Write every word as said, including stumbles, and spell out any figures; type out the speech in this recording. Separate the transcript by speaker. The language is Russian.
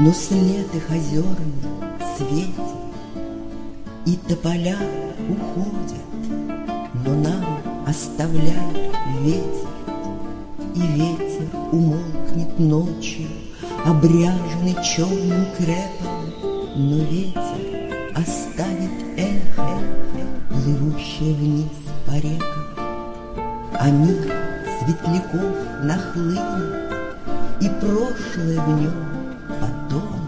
Speaker 1: но след их озерный светит, и тополя уходят, но нам оставляют ветер. И ветер умолкнет ночью, обряженный черным крепом, но ветер оставит эхо, плывущее вниз по рекам. А мир светляков нахлынет, и прошлое в нем потом